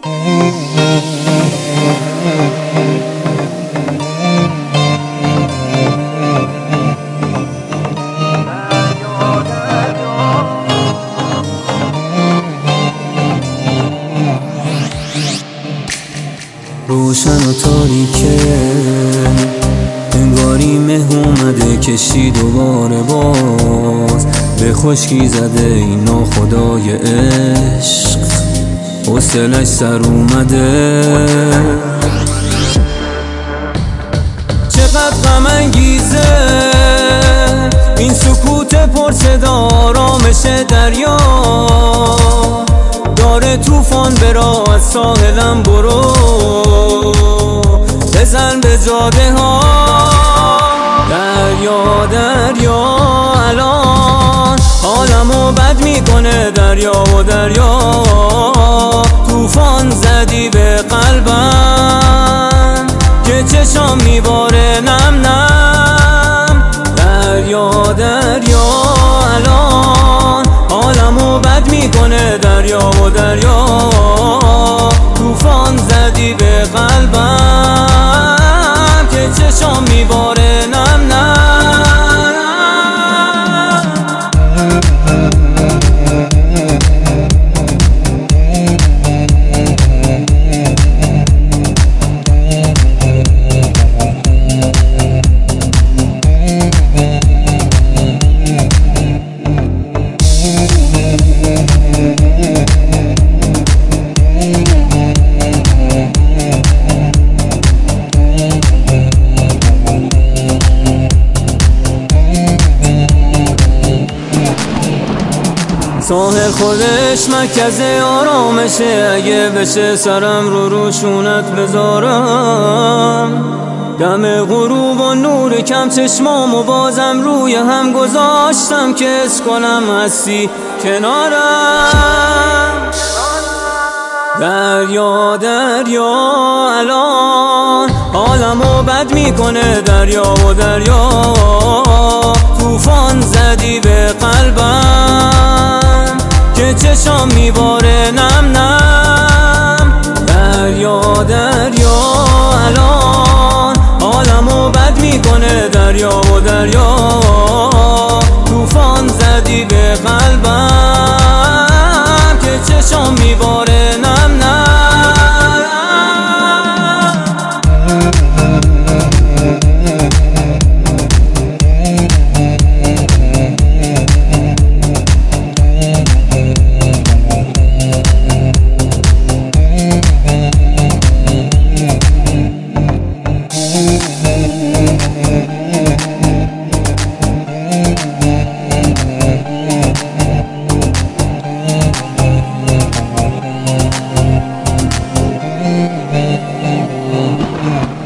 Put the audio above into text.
روشن و تاریکه، انگاری مه اومده کشتی دوباره باز به خشکی زده این ناخدای عشق، حوصله‌اش سر اومده. چقدر غم انگیزه این سکوت پرصدا، آرامش دریا داره طوفان برا، از ساحلم برو بزن به جاده ها. دریا دریا الان حالمو بد میکنه، دریا و دریا طوفان زدی به قلبم که چشام میباره نم نم. دریا دریا الان حالمو بد میکنه، دریا و دریا طوفان زدی به قلبم که چشام میباره نم نم. ساحل خودش مرکز آرامشه، اگه بشه سرم رو روشونت بذارم. دم غروب و نور کم چشمامو بازم روی هم گذاشتم که حس کنم هستی کنارم. دریا دریا الان حالمو بد میکنه، دریا و دریا طوفان زدی به قلبم که چشام میباره نم نم. دریا دریا الان حالمو بد میکنه، دریا و دریا طوفان زدی به قلبم که چشام میباره نم نم. Yeah.